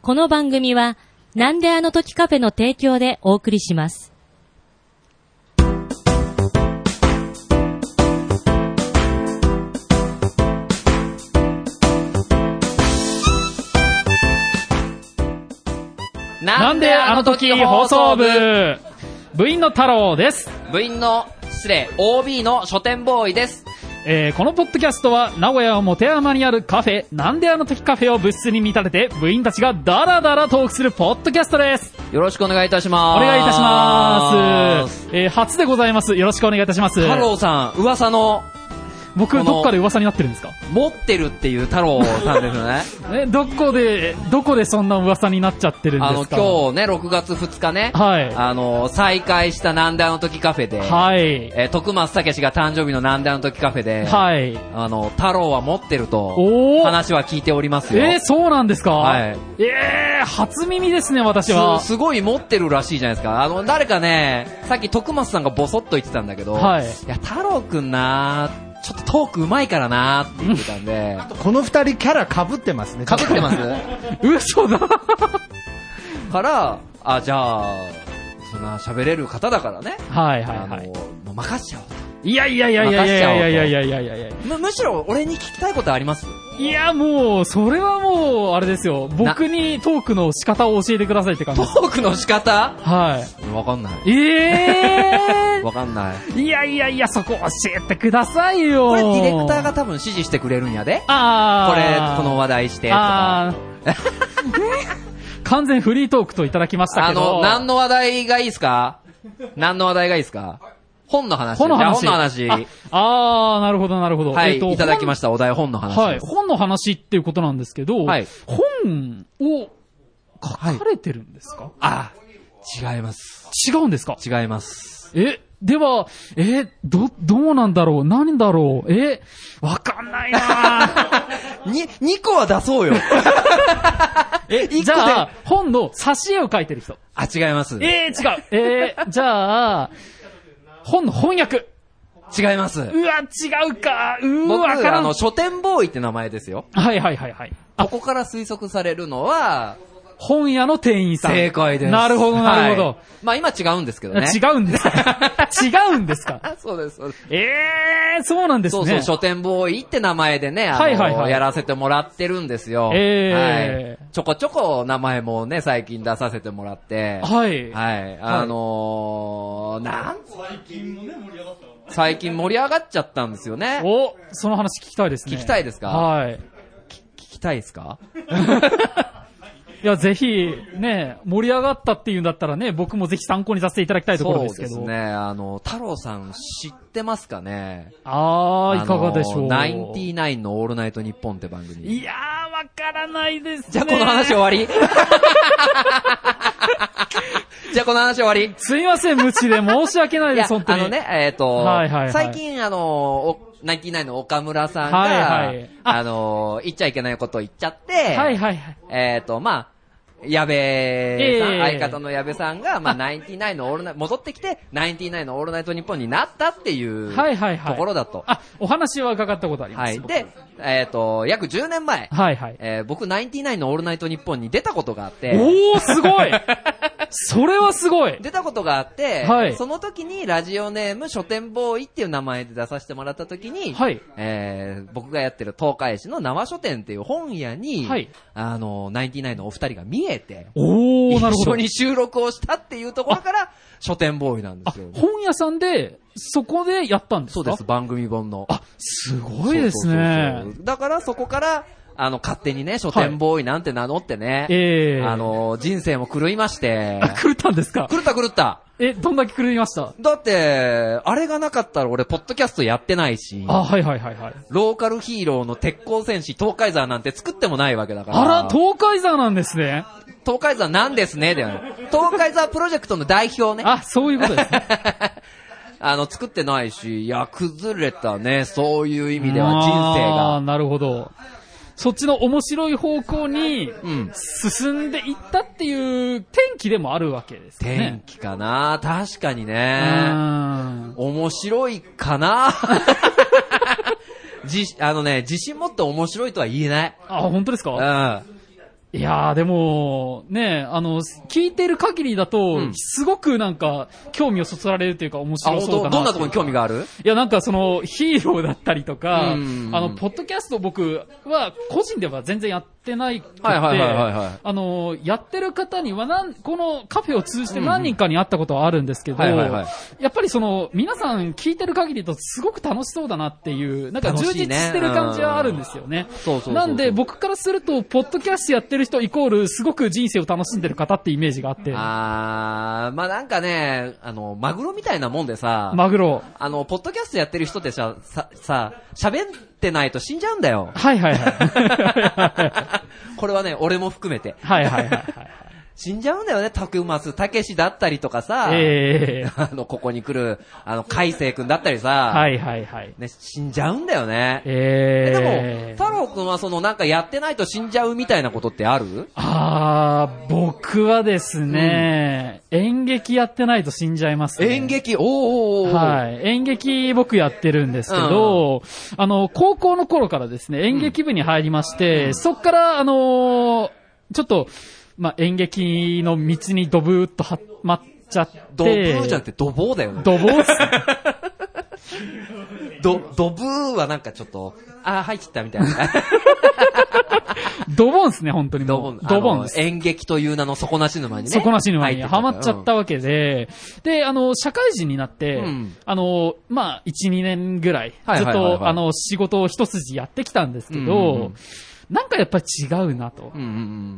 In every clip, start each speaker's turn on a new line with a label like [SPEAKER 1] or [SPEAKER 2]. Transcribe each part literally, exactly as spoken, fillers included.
[SPEAKER 1] この番組はなんであの時カフェの提供でお送りします。
[SPEAKER 2] なんであの時放送部、部員の太郎です。
[SPEAKER 3] 部員の失礼 オービー の書店ボーイです。
[SPEAKER 2] えー、このポッドキャストは名古屋本山にあるカフェなんであの時カフェを部室に見立てて部員たちがダラダラトークするポッドキャストです。
[SPEAKER 3] よろしくお願いいたします。
[SPEAKER 2] お願いいたします。えー、初でございます。よろしくお願いいたします。
[SPEAKER 3] 太郎さん、噂の
[SPEAKER 2] 僕どっかで噂になってるんですか？
[SPEAKER 3] 持ってるっていう太郎さんですよね。
[SPEAKER 2] え、どこでどこでそんな噂になっちゃってるんですか？
[SPEAKER 3] あの今日ねろくがつふつかね、
[SPEAKER 2] はい、あ
[SPEAKER 3] の再開したなんであの時カフェで、
[SPEAKER 2] はい、
[SPEAKER 3] えー、徳松武史が誕生日のなんであの時カフェで、
[SPEAKER 2] はい、
[SPEAKER 3] あの太郎は持ってると話は聞いておりますよ。
[SPEAKER 2] えー、そうなんですか？
[SPEAKER 3] はい。
[SPEAKER 2] えー、初耳ですね私は。
[SPEAKER 3] す, すごい持ってるらしいじゃないですか。あの誰かねさっき徳松さんがボソッと言ってたんだけど、はい、いや太郎くんなーちょっとトークうまいからなーって言ってたんで
[SPEAKER 4] この二人キャラ被ってますね。
[SPEAKER 3] 被ってます
[SPEAKER 2] 嘘だ
[SPEAKER 3] からあじゃあそんな喋れる方だからね、
[SPEAKER 2] はいはいはい、
[SPEAKER 3] もう任しちゃおうと。
[SPEAKER 2] いやいやいやいやいやいやいやいやいやいやいや
[SPEAKER 3] むむしろ俺に聞きたいことあります？
[SPEAKER 2] いやもうそれはもうあれですよ、僕にトークの仕方を教えてくださいって感じです。
[SPEAKER 3] トークの仕方？
[SPEAKER 2] はい
[SPEAKER 3] わかんない。
[SPEAKER 2] えー
[SPEAKER 3] わかんない。
[SPEAKER 2] いやいやいやそこ教えてくださいよ。
[SPEAKER 3] これディレクターが多分指示してくれるんやで。
[SPEAKER 2] あ
[SPEAKER 3] これこの話題してとか。
[SPEAKER 2] 完全フリートークといただきましたけど、
[SPEAKER 3] あの何の話題がいいですか？何の話題がいいですか？本の話。
[SPEAKER 2] 本の話。
[SPEAKER 3] 本の話。
[SPEAKER 2] あ、あー、なるほどなるほど。
[SPEAKER 3] はい、
[SPEAKER 2] えっと、
[SPEAKER 3] いただきましたお題本の話。
[SPEAKER 2] はい、本の話っていうことなんですけど、はい、本を書かれてるんですか？
[SPEAKER 3] はい、あ、違います。
[SPEAKER 2] 違うんですか？
[SPEAKER 3] 違います。
[SPEAKER 2] え、では、え、ど、どうなんだろう？何だろう？え、わかんないな
[SPEAKER 3] ぁ。に、にこは出そうよ。
[SPEAKER 2] え、じゃあ、本の挿絵を書いてる人。
[SPEAKER 3] あ、違います。
[SPEAKER 2] えー、違う。えー、じゃあ、本の翻訳。
[SPEAKER 3] 違います。う
[SPEAKER 2] わ、違うか。うわ、
[SPEAKER 3] 僕、あの、書店ボーイって名前ですよ。
[SPEAKER 2] はいはいはいはい。
[SPEAKER 3] ここから推測されるのは、
[SPEAKER 2] 本屋の店員さん。
[SPEAKER 3] 正解です。
[SPEAKER 2] なるほどなるほど。はい、
[SPEAKER 3] まあ今違うんですけどね。
[SPEAKER 2] 違うんですか違うんですか
[SPEAKER 3] そうです、そうです。
[SPEAKER 2] ええー、そうなんですね。
[SPEAKER 3] そうそう、書店ボーイって名前でね、あの、はいはいはい、やらせてもらってるんですよ。
[SPEAKER 2] えー、
[SPEAKER 3] はい。ちょこちょこ名前もね、最近出させてもらって。
[SPEAKER 2] はい。
[SPEAKER 3] はい。あのー、なん最近もね、盛り上がったの最近盛り上がっちゃったんですよね。
[SPEAKER 2] お、その話聞きたいですね。
[SPEAKER 3] 聞きたいですか？
[SPEAKER 2] はい。
[SPEAKER 3] 聞きたいですか？
[SPEAKER 2] いや、ぜひ、ね、盛り上がったっていうんだったらね、僕もぜひ参考にさせていただきたいところですけど。
[SPEAKER 3] そうですね。あの、太郎さん知ってますかね？
[SPEAKER 2] あー、いかがでしょう。
[SPEAKER 3] ナインティナインのオールナイトニッポンって番組。
[SPEAKER 2] いやー、わからないですね。
[SPEAKER 3] じゃあこの話終わりじゃあこの話終わり
[SPEAKER 2] すいません、無知で申し訳ないです、本当に。
[SPEAKER 3] あのね、えっ、ー、と、
[SPEAKER 2] はいはいはい、
[SPEAKER 3] 最近あの、ナインティナインの岡村さんが、
[SPEAKER 2] はいはい、
[SPEAKER 3] あ, あの、言っちゃいけないことを言っちゃって、
[SPEAKER 2] はいはいはい、
[SPEAKER 3] えっ、ー、と、まあ、矢部さん、えー、相方の矢部さんが、まあ、ナインティナインのオールナイト、戻ってきて、ナインティナインのオールナイトニッポンになったっていう
[SPEAKER 2] はいはいはい、
[SPEAKER 3] ところだと。
[SPEAKER 2] あ、お話は伺ったことあります。
[SPEAKER 3] はい。で、えっ、ー、と、約じゅうねんまえ、
[SPEAKER 2] はいはい、
[SPEAKER 3] えー、僕、ナインティナインのオールナイトニッポンに出たことがあって、
[SPEAKER 2] おー、すごいそれはすごい
[SPEAKER 3] 出たことがあって、
[SPEAKER 2] はい、
[SPEAKER 3] その時にラジオネーム書店ボーイっていう名前で出させてもらった時に、
[SPEAKER 2] はい、
[SPEAKER 3] えー、僕がやってる東海市の縄書店っていう本屋に、はい、あの、ナインティナインのお二人が見えて、
[SPEAKER 2] おー、なるほど。
[SPEAKER 3] 一緒に収録をしたっていうところから書店ボーイなんですよ。
[SPEAKER 2] 本屋さんで、そこでやったんですか？
[SPEAKER 3] そうです、番組本の。
[SPEAKER 2] あ、すごいですね。
[SPEAKER 3] そうそうそう。だからそこから、あの、勝手にね、書店ボーイなんて名乗ってね、はい、
[SPEAKER 2] えー、
[SPEAKER 3] あの、人生も狂いまして。
[SPEAKER 2] あ、狂ったんですか？
[SPEAKER 3] 狂った狂った。
[SPEAKER 2] え、どんだけ狂いました？
[SPEAKER 3] だって、あれがなかったら俺、ポッドキャストやってないし。
[SPEAKER 2] あ、はいはいはいはい。
[SPEAKER 3] ローカルヒーローの鉄鋼戦士、東海山なんて作ってもないわけだから。
[SPEAKER 2] あら、東海山なんですね。
[SPEAKER 3] 東海山なんですね、では東海山プロジェクトの代表ね。
[SPEAKER 2] あ、そういうことですね。
[SPEAKER 3] あの、作ってないし、いや、崩れたね、そういう意味では人生が。
[SPEAKER 2] あー、なるほど。そっちの面白い方向に進んでいったっていう転機でもあるわけですね。
[SPEAKER 3] 転機かな、確かにね。面白いかなじ、あのね、自信持って面白いとは言えない。
[SPEAKER 2] あ、本当ですか？
[SPEAKER 3] うん。
[SPEAKER 2] いやーでも、ね、あの、聞いてる限りだと、うん、すごくなんか、興味をそそられるというか面白そうだな。
[SPEAKER 3] どんなところに興味がある？
[SPEAKER 2] いや、なんかその、ヒーローだったりとか、あの、ポッドキャスト僕は個人では全然やってないくて、
[SPEAKER 3] はいはいはいはい、はい、
[SPEAKER 2] あの、やってる方にはなん、このカフェを通じて何人かに会ったことはあるんですけど、
[SPEAKER 3] はいはいはい、
[SPEAKER 2] やっぱりその、皆さん聞いてる限りだとすごく楽しそうだなっていう、なんか充実してる感じはあるんですよね。
[SPEAKER 3] そうそうそうそう。
[SPEAKER 2] なんで僕からすると、ポッドキャストやってる人イコール、すごく人生を楽しんでる方ってイメージがあって。
[SPEAKER 3] あー、まあなんかね、あの、マグロみたいなもんでさ、
[SPEAKER 2] マグロ。
[SPEAKER 3] あの、ポッドキャストやってる人ってさ、さ、さ、喋ってないと死んじゃうんだよ。
[SPEAKER 2] はいはいはい。
[SPEAKER 3] これはね、俺も含めて。
[SPEAKER 2] はいはいはいはい。
[SPEAKER 3] 死んじゃうんだよね、たくますたけしだったりとかさ、
[SPEAKER 2] えー、
[SPEAKER 3] あの、ここに来る、あの、海星くんだったりさ、
[SPEAKER 2] はいはいはい。
[SPEAKER 3] ね、死んじゃうんだよね。
[SPEAKER 2] え
[SPEAKER 3] ー、でも、太郎くんはその、なんかやってないと死んじゃうみたいなことってある？
[SPEAKER 2] あー、僕はですね、うん、演劇やってないと死んじゃいますね。
[SPEAKER 3] 演劇、おーおーおー。
[SPEAKER 2] はい。演劇僕やってるんですけど、うん、あの、高校の頃からですね、演劇部に入りまして、うん、そっから、あのー、ちょっと、まあ、演劇の道にドブーっとはまっちゃって。
[SPEAKER 3] ドブーじゃんってドボーだよね。
[SPEAKER 2] ドボーっすね。
[SPEAKER 3] ド、ドブーはなんかちょっと、あー、入っちゃったみたいな。
[SPEAKER 2] ドボンですね、本当にもう。ドボン。ドボンです。
[SPEAKER 3] 演劇という名の底なし沼にね。
[SPEAKER 2] 底なし沼にハマっちゃったわけで、うん、で、あの、社会人になって、うん、あの、まあ、いち、にねんぐらい、ずっと、あの、仕事を一筋やってきたんですけど、うんうんうん、なんかやっぱり違うなと。
[SPEAKER 3] うんうんうん、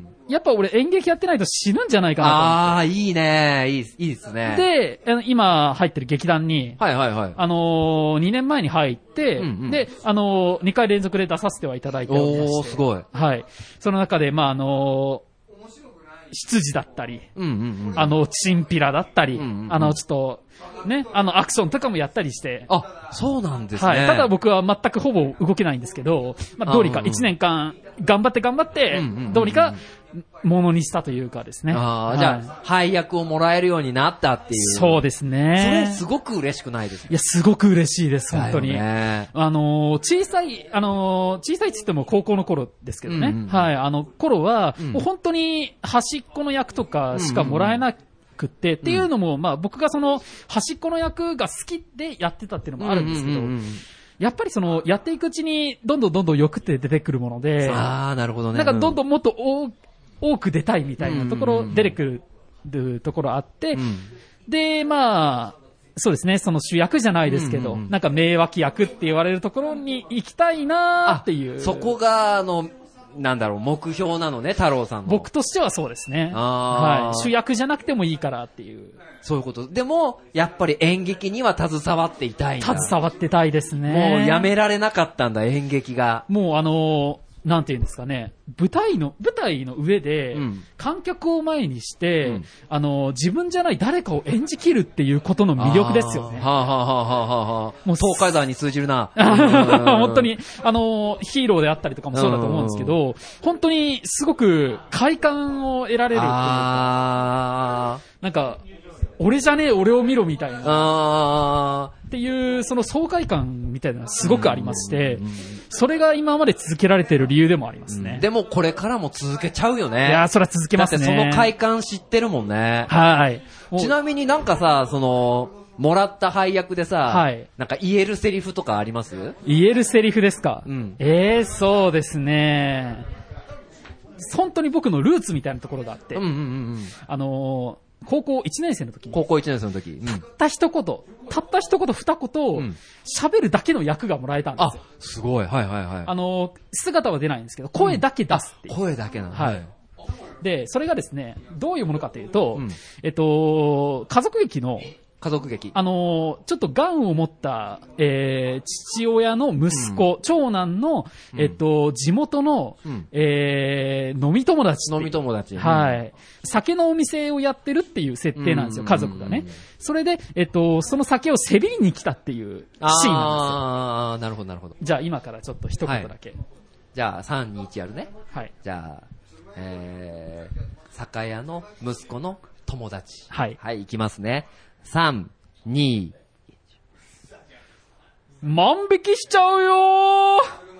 [SPEAKER 3] や
[SPEAKER 2] っぱ俺演劇やってないと死ぬんじゃないかなと。
[SPEAKER 3] ああ、いいね。いい、いいですね。
[SPEAKER 2] で、今入ってる劇団に、
[SPEAKER 3] はいはいはい。
[SPEAKER 2] あのー、にねんまえに入って、うんうん、で、あのー、にかい連続で出させてはいただいておりまして。
[SPEAKER 3] おー、すごい。
[SPEAKER 2] はい。その中で、まあ、あのー、執事だったり、
[SPEAKER 3] うんうんうん、
[SPEAKER 2] あの、チンピラだったり、うんうんうん、あの、ちょっと、ね、あの、アクションとかもやったりして。
[SPEAKER 3] あ、そうなんですね。
[SPEAKER 2] はい。ただ僕は全くほぼ動けないんですけど、まあ、どうにかいちねんかん頑張って頑張って、どうにか、ものにしたというかですね。
[SPEAKER 3] ああ、じゃあ、配役をもらえるようになったっていう。
[SPEAKER 2] そうですね。
[SPEAKER 3] それすごく嬉しくないですか？
[SPEAKER 2] いや、すごく嬉しいです、本当に。
[SPEAKER 3] ね、
[SPEAKER 2] あのー、小さい、あのー、小さいって言っても高校の頃ですけどね。うんうん、はい。あの頃は、うん、もう本当に端っこの役とかしかもらえなくって、うんうん、っていうのも、まあ僕がその端っこの役が好きでやってたっていうのもあるんですけど、うんうんうんうん、やっぱりその、やっていくうちに、どんどんどんどん欲って出てくるもので、
[SPEAKER 3] ああ、なるほどね。
[SPEAKER 2] なんかどんどんもっと多多く出たいみたいなところ、出てくるところあって、うん、で、まあ、そうですね、その主役じゃないですけど、うんうんうん、なんか名脇役って言われるところに行きたいなーっていう。
[SPEAKER 3] そこが、あの、なんだろう、目標なのね、太郎さんの。
[SPEAKER 2] 僕としてはそうですね。はい。主役じゃなくてもいいからっていう。
[SPEAKER 3] そういうこと。でも、やっぱり演劇には携わっていたいんだ。
[SPEAKER 2] 携わってたいですね。
[SPEAKER 3] もうやめられなかったんだ、演劇が。
[SPEAKER 2] もうあのー、なんていうんですかね、舞台の、舞台の上で、うん、観客を前にして、うん、あの、自分じゃない誰かを演じきるっていうことの魅力ですよね。
[SPEAKER 3] はあ、はあはあはあはあ、もう東海山に通じるな。
[SPEAKER 2] 本当に、あの、ヒーローであったりとかもそうだと思うんですけど、本当にすごく快感を得られるっていうか、なんか、俺じゃねえ、俺を見ろみたいな。
[SPEAKER 3] あ
[SPEAKER 2] っていう、その爽快感みたいなのがすごくありまして、それが今まで続けられている理由でもありますね。
[SPEAKER 3] うん、でもこれからも続けちゃうよね。
[SPEAKER 2] いやー、それは続けますね。
[SPEAKER 3] だってその快感知ってるもんね。
[SPEAKER 2] はい。
[SPEAKER 3] ちなみになんかさ、その、もらった配役でさ、はい、なんか言えるセリフとかあります？
[SPEAKER 2] 言えるセリフですか？
[SPEAKER 3] うん。
[SPEAKER 2] えー、そうですね。本当に僕のルーツみたいなところがあって、
[SPEAKER 3] うんうんうんうん、
[SPEAKER 2] あのー、高校いちねん生の時に。
[SPEAKER 3] 高校いちねん生の時。うん、
[SPEAKER 2] たった一言、たった一言二言、喋、うん、るだけの役がもらえたんですよ。
[SPEAKER 3] あ、すごい。はいはいはい。
[SPEAKER 2] あの、姿は出ないんですけど、声だけ出すっていう。
[SPEAKER 3] うん、声だけなの、
[SPEAKER 2] はい。で、それがですね、どういうものかというと、うん、えっと、家族劇の、
[SPEAKER 3] 家族劇。
[SPEAKER 2] あのー、ちょっと癌を持った、えー、父親の息子、うん、長男の、えっと、地元の、うん、えー、飲み友達。
[SPEAKER 3] 飲み友達。
[SPEAKER 2] はい。酒のお店をやってるっていう設定なんですよ、家族がね。それで、えっと、その酒をせびりに来たっていうシーンなんですよ。
[SPEAKER 3] ああ、なるほどなるほど。
[SPEAKER 2] じゃあ今からちょっと一言だけ。はい、
[SPEAKER 3] じゃあ、さん、に、いちやるね。
[SPEAKER 2] はい。
[SPEAKER 3] じゃあ、えー、酒屋の息子の友達。
[SPEAKER 2] はい。
[SPEAKER 3] はい、いきますね。さん、に、
[SPEAKER 2] 万引きしちゃうよー。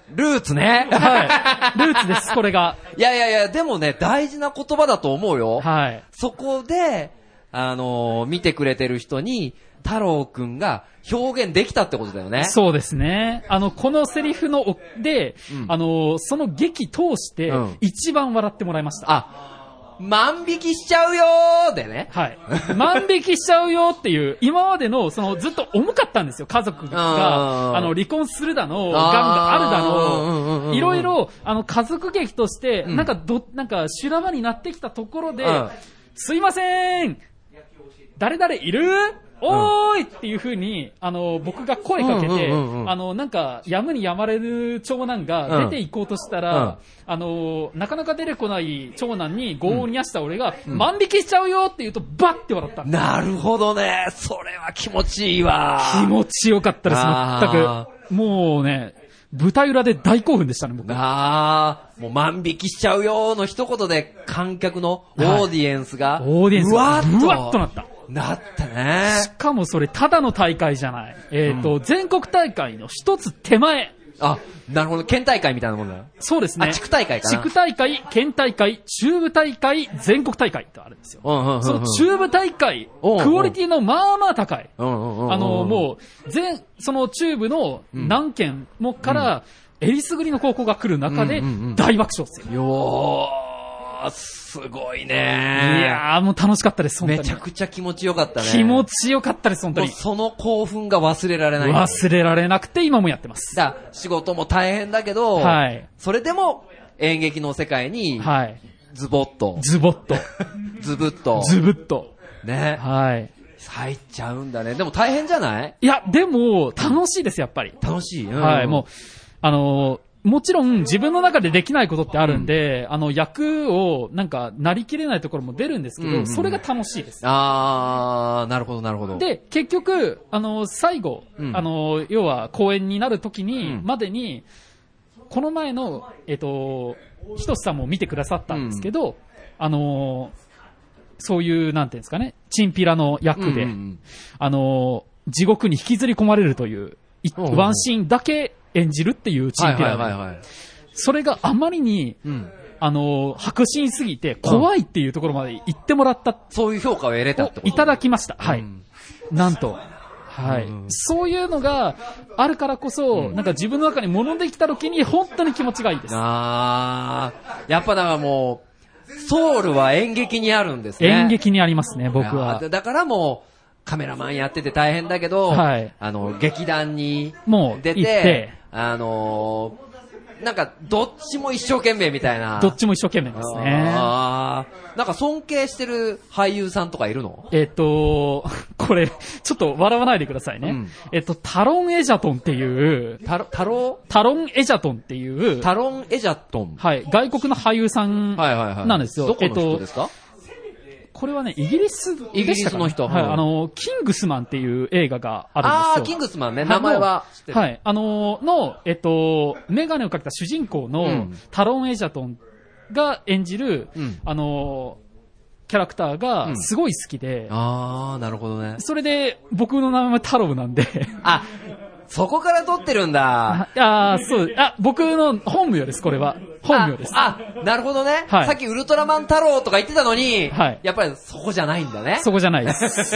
[SPEAKER 3] ルーツね。
[SPEAKER 2] はい。ルーツです、これが。
[SPEAKER 3] いやいやいや、でもね、大事な言葉だと思うよ。
[SPEAKER 2] はい。
[SPEAKER 3] そこで、あのー、見てくれてる人に、太郎くんが表現できたってことだよね。
[SPEAKER 2] そうですね。あの、このセリフの、で、うん、あの、その劇通して、一番笑ってもらいました。
[SPEAKER 3] うん、あ、万引きしちゃうよーでね。
[SPEAKER 2] はい。万引きしちゃうよっていう、今までの、その、ずっと重かったんですよ。家族が、あの、離婚するだの、がんがあるだの、いろいろ、あの、家族劇として、うん、なんか、ど、なんか、修羅場になってきたところで、うん、すいません誰々いるおーいっていう風に、あの、僕が声かけて、あの、なんか、やむにやまれる長男が出て行こうとしたら、うん、あの、なかなか出てこない長男に業を煮やした俺が、うん、万引きしちゃうよって言うと、バッて笑った。
[SPEAKER 3] なるほどね。それは気持ちいいわ。
[SPEAKER 2] 気持ちよかったです、全く。もうね、舞台裏で大興奮でしたね、僕。
[SPEAKER 3] ああ、もう万引きしちゃうよの一言で観客のオーディエンスが、
[SPEAKER 2] はい、オーディエンスがブワッとなった。
[SPEAKER 3] なったね。
[SPEAKER 2] しかもそれただの大会じゃない。えっと、うん、全国大会の一つ手前。
[SPEAKER 3] あ、なるほど。県大会みたいなもんだよ。
[SPEAKER 2] そうですね。
[SPEAKER 3] あ、地区大会かな。
[SPEAKER 2] 地区大会、県大会、中部大会、全国大会ってあるんですよ。
[SPEAKER 3] うんうんうんうん、
[SPEAKER 2] その中部大会、クオリティのまあまあ高い。
[SPEAKER 3] うんうんうんうん、
[SPEAKER 2] あの、もう、全、その中部の何県もから、えりすぐりの高校が来る中で、大爆笑ですよ。
[SPEAKER 3] うんうんうん、よー。すごいね。
[SPEAKER 2] いやーもう楽しかったです、
[SPEAKER 3] 本当に。めちゃくちゃ気持ちよかったね。
[SPEAKER 2] 気持ちよかったです、本当に。
[SPEAKER 3] もうその興奮が忘れられない。
[SPEAKER 2] 忘れられなくて今もやってます。
[SPEAKER 3] だ仕事も大変だけど、はい、それでも演劇の世界に、はい、ズボッと。
[SPEAKER 2] ズボッと。
[SPEAKER 3] ズブッと。
[SPEAKER 2] ズブッと。
[SPEAKER 3] ね。
[SPEAKER 2] はい。
[SPEAKER 3] 入っちゃうんだね。でも大変じゃない？
[SPEAKER 2] いや、でも楽しいです、やっぱり。
[SPEAKER 3] 楽しい、うん、
[SPEAKER 2] はい、もう、あのー、もちろん自分の中でできないことってあるんで、うん、あの役をなんかなりきれないところも出るんですけど、うんうん、それが楽しいです。
[SPEAKER 3] あー、なるほどなるほど。
[SPEAKER 2] で、結局、あの、最後、うん、あの、要は公演になる時に、うん、までに、この前の、えっと、ひとしさんも見てくださったんですけど、うん、あの、そういう、なんていうんですかね、チンピラの役で、うんうん、あの、地獄に引きずり込まれるという、ワンシーンだけ演じるっていうチンピラ、はいはいはいはい、それがあまりに、うん、あの迫真すぎて怖いっていうところまで言ってもらった、うん、
[SPEAKER 3] そういう評価を得れたってこと、
[SPEAKER 2] いただきました、はい、うん、なんと、はい、うん、そういうのがあるからこそ、うん、なんか自分の中に物できた時に本当に気持ちがいいです。
[SPEAKER 3] あー、やっぱだからもうソウルは演劇にあるんですね。
[SPEAKER 2] 演劇にありますね、僕は。
[SPEAKER 3] だからもうカメラマンやってて大変だけど、はい、あの劇団に出て、てあのー、なんかどっちも一生懸命みたいな。
[SPEAKER 2] どっちも一生懸命ですね。
[SPEAKER 3] あー、なんか尊敬してる俳優さんとかいるの？
[SPEAKER 2] えっとこれちょっと笑わないでくださいね。うん、えっとタロンエジャトンっていう
[SPEAKER 3] タロタロ
[SPEAKER 2] タロンエジャトンっていう
[SPEAKER 3] タロンエジャトン、
[SPEAKER 2] はい、外国の俳優さんなんですよ。
[SPEAKER 3] はいはいはい、どこの人ですか？えっと
[SPEAKER 2] これはね、イギリスでしたかね。
[SPEAKER 3] イギリスの人。
[SPEAKER 2] はい、あの、キングスマンっていう映画があるんですよ。
[SPEAKER 3] あー、キングスマンね、名前は知ってる。
[SPEAKER 2] はい、あの、の、えっと、メガネをかけた主人公の、うん、タロン・エジャトンが演じる、うん、あの、キャラクターがすごい好きで。
[SPEAKER 3] うん、あー、なるほどね。
[SPEAKER 2] それで、僕の名前はタロウなんで。
[SPEAKER 3] あ、そこから撮ってるんだ。
[SPEAKER 2] ああ、そう。あ、僕の本名です、これは。本名です。
[SPEAKER 3] あ、あ、なるほどね。はい、さっきウルトラマン太郎とか言ってたのに、はい、やっぱりそこじゃないんだね。
[SPEAKER 2] そこじゃないです。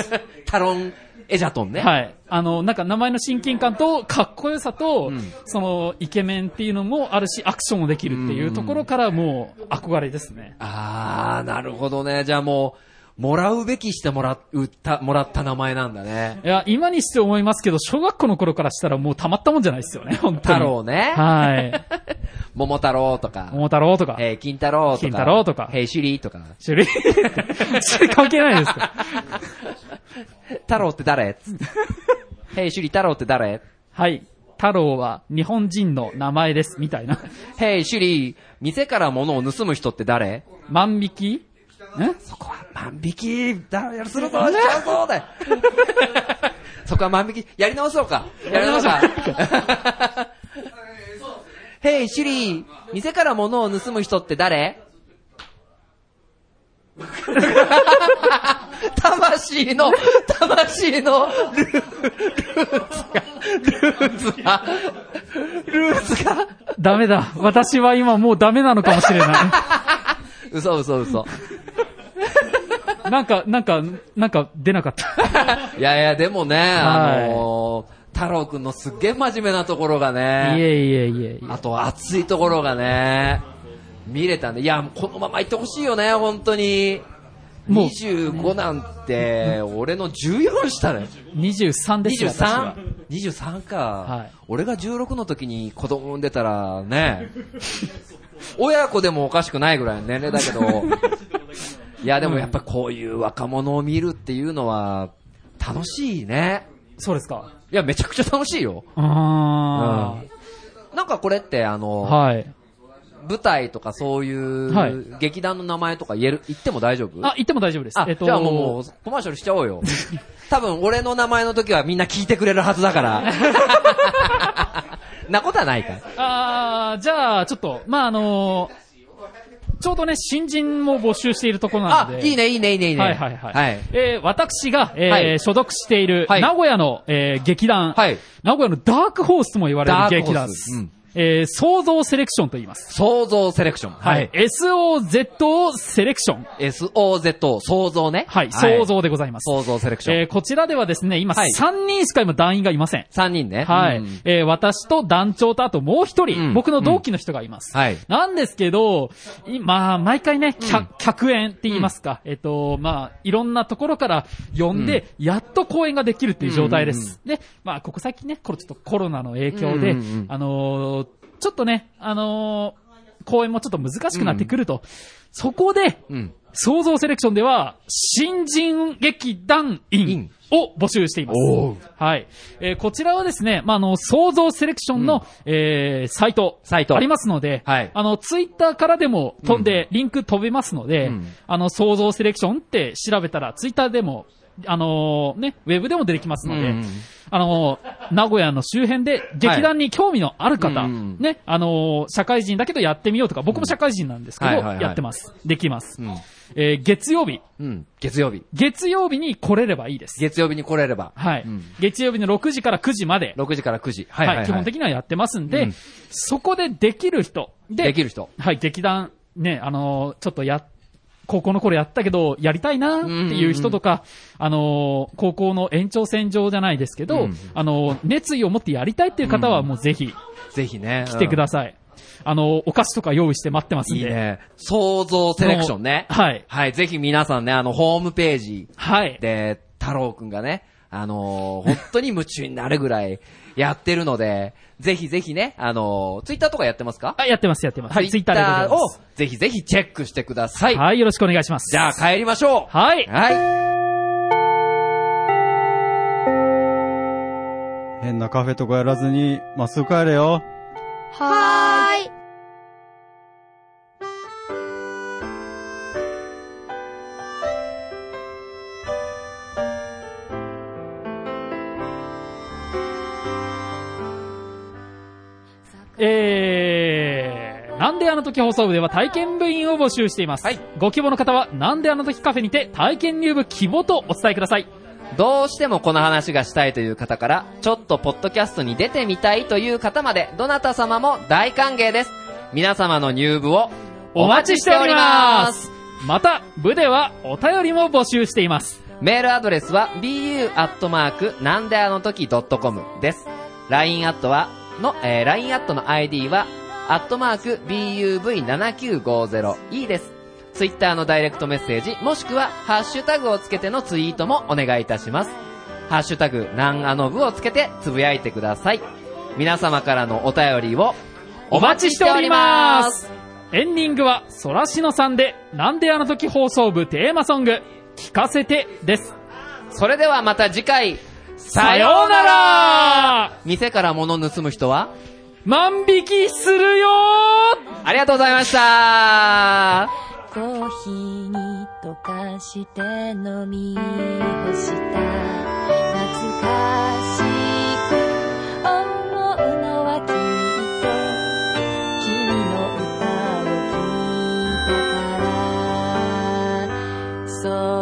[SPEAKER 3] タロンエジャトンね。
[SPEAKER 2] はい。あの、なんか名前の親近感とかっこよさと、うん、そのイケメンっていうのもあるし、アクションもできるっていうところからもう憧れですね。
[SPEAKER 3] ああ、なるほどね。じゃあもう、もらうべきしてもらった、もらった名前なんだね。
[SPEAKER 2] いや、今にして思いますけど、小学校の頃からしたらもうたまったもんじゃないですよね、本当に。
[SPEAKER 3] 太郎ね。
[SPEAKER 2] はい。
[SPEAKER 3] 桃太郎とか。
[SPEAKER 2] 桃太郎とか。
[SPEAKER 3] えー、金太郎とか。
[SPEAKER 2] 金太郎とか。
[SPEAKER 3] へい、シュリーとか。
[SPEAKER 2] シュリーそれ関係ないですか。
[SPEAKER 3] 太郎って誰へい、シュリー太郎って誰？
[SPEAKER 2] はい。太郎は日本人の名前です、みたいな。
[SPEAKER 3] へい、シュリー、店から物を盗む人って誰？
[SPEAKER 2] 万引き？
[SPEAKER 3] え？そこは万引きだ、やるするぞ、しちゃうぞだよ。そこは万引き、やり直そうか。やり直そうか。へい、シュリー、店から物を盗む人って誰？魂の、魂のルーツが、ルーツが、 ルーツが
[SPEAKER 2] ダメだ。私は今もうダメなのかもしれない。
[SPEAKER 3] 嘘嘘嘘。
[SPEAKER 2] なんか、なんか、なんか出なかった。
[SPEAKER 3] いやいや、でもね、あのー、太郎くんのすっげえ真面目なところがね。
[SPEAKER 2] いえいえいえいえ。
[SPEAKER 3] あと熱いところがね、見れたんで、いや、このまま行ってほしいよね、本当に。にじゅうごなんて、俺のじゅうよん下ね。
[SPEAKER 2] にじゅうさんですよ。
[SPEAKER 3] にじゅうさん ?にじゅうさん か、
[SPEAKER 2] はい。
[SPEAKER 3] 俺がじゅうろくの時に子供産んでたらね、親子でもおかしくないぐらいの年齢だけど、いやでもやっぱこういう若者を見るっていうのは楽しいね。
[SPEAKER 2] そうですか。
[SPEAKER 3] いやめちゃくちゃ楽しいよ。
[SPEAKER 2] あ
[SPEAKER 3] ー、うん、なんかこれってあの、
[SPEAKER 2] はい。
[SPEAKER 3] 舞台とかそういう劇団の名前とか言える、言っても大丈夫？
[SPEAKER 2] あ、言っても大丈夫です。
[SPEAKER 3] あ、えっと、じゃあもうコマーシャルしちゃおうよ。多分俺の名前の時はみんな聞いてくれるはずだから。なことはないか。
[SPEAKER 2] あー、じゃあちょっと、まあ、あのー、ちょうどね、新人も募集しているところなので。
[SPEAKER 3] あ、いいね、いいね、いいね、いいね。
[SPEAKER 2] はいはいはい。
[SPEAKER 3] はい、
[SPEAKER 2] えー、私が、えーはい、所属している、
[SPEAKER 3] はい、
[SPEAKER 2] 名古屋の、えー、劇団、はい、名古屋のダークホースとも言われる劇団です。うん、えー、創造セレクションと言います。
[SPEAKER 3] 創造セレクション。
[SPEAKER 2] はい。エスオーゼットオー セレクション。
[SPEAKER 3] エスオーゼットオー 創造ね。
[SPEAKER 2] はい。創造でございます。
[SPEAKER 3] 創造セレクション。
[SPEAKER 2] えー、こちらではですね、今、はい、さんにんしか今団員がいません。
[SPEAKER 3] さんにんね。
[SPEAKER 2] はい。うん、えー、私と団長とあともう一人、うん、僕の同期の人がいます。
[SPEAKER 3] うん、はい。
[SPEAKER 2] なんですけど、まあ、毎回ね、うん、客演って言いますか、うん、えっと、まあ、いろんなところから呼んで、うん、やっと公演ができるっていう状態です。うんうんうん、で、まあ、ここ最近ね、これちょっとコロナの影響で、うんうんうん、あのー、ちょっとね、あのー、公演もちょっと難しくなってくると。うん、そこで、うん、創造セレクションでは、新人劇団員を募集しています。はい。えー、こちらはですね、まあ、あの、創造セレクションの、うん、えー、サイト、サイトありますので、はい、あの、ツイッターからでも飛んで、うん、リンク飛べますので、うん、あの、創造セレクションって調べたら、ツイッターでも、あのー、ね、ウェブでも出てきますので、うん、あのー、名古屋の周辺で劇団に興味のある方、はい、ね、あのー、社会人だけどやってみようとか、僕も社会人なんですけど、うんはいはいはい、やってます。できます。うん、えー、月曜日、
[SPEAKER 3] うん。月曜日。
[SPEAKER 2] 月曜日に来れればいいです。
[SPEAKER 3] 月曜日に来れれば。
[SPEAKER 2] はい。うん、月曜日のろくじからくじまで。
[SPEAKER 3] ろくじからくじ。
[SPEAKER 2] はい、はいはい。基本的にはやってますんで、うん、そこでできる人。
[SPEAKER 3] で、できる人。
[SPEAKER 2] はい、劇団、ね、あのー、ちょっとやって、高校の頃やったけど、やりたいなっていう人とか、うんうんうん、あのー、高校の延長線上じゃないですけど、うん、あのー、熱意を持ってやりたいっていう方はもうぜひ、うん、
[SPEAKER 3] ぜひね、
[SPEAKER 2] 来てください。うん、あのー、お菓子とか用意して待ってますんで。
[SPEAKER 3] いいね。創造セレクションね。
[SPEAKER 2] はい。
[SPEAKER 3] はい、ぜひ皆さんね、あの、ホームページで、
[SPEAKER 2] はい。
[SPEAKER 3] 太郎くんがね、あのー、本当に夢中になるぐらいやってるので、ぜひぜひね、あのー、ツイッターとかやってますか？
[SPEAKER 2] あ、やってます、やってます。
[SPEAKER 3] はい、ツイッターをぜひぜひチェックしてください。
[SPEAKER 2] はい、よろしくお願いします。
[SPEAKER 3] じゃあ帰りましょう。
[SPEAKER 2] はい。
[SPEAKER 3] はい。
[SPEAKER 5] 変なカフェとかやらずに、まっすぐ帰れよ。
[SPEAKER 6] はーい。
[SPEAKER 2] えー、なんであの時放送部では体験部員を募集しています。はい。ご希望の方は、なんであの時カフェにて体験入部希望とお伝えください。
[SPEAKER 3] どうしてもこの話がしたいという方から、ちょっとポッドキャストに出てみたいという方まで、どなた様も大歓迎です。皆様の入部をお待ちしております。
[SPEAKER 2] また、部ではお便りも募集しています。
[SPEAKER 3] メールアドレスは ビーユー アットマーク なんであの時 ドットコム です。ライン アットはの、えー、ライン アットの アイディー は、アットマーク ビーユーブイななきゅうごゼロ いいです。ツイッターのダイレクトメッセージ、もしくは、ハッシュタグをつけてのツイートもお願いいたします。ハッシュタグ、なんあの部をつけてつぶやいてください。皆様からのお便りをお待ちしております。
[SPEAKER 2] エンディングは、そらしのさんで、なんであの時放送部テーマソング、聞かせてです。
[SPEAKER 3] それではまた次回、
[SPEAKER 2] さようなら。
[SPEAKER 3] 店から物盗む人は
[SPEAKER 2] 万引きするよ。
[SPEAKER 3] ありがとうございました。
[SPEAKER 6] コーヒーに溶かして飲み干した懐かしく思うのはきっと君の歌を聴いたからそう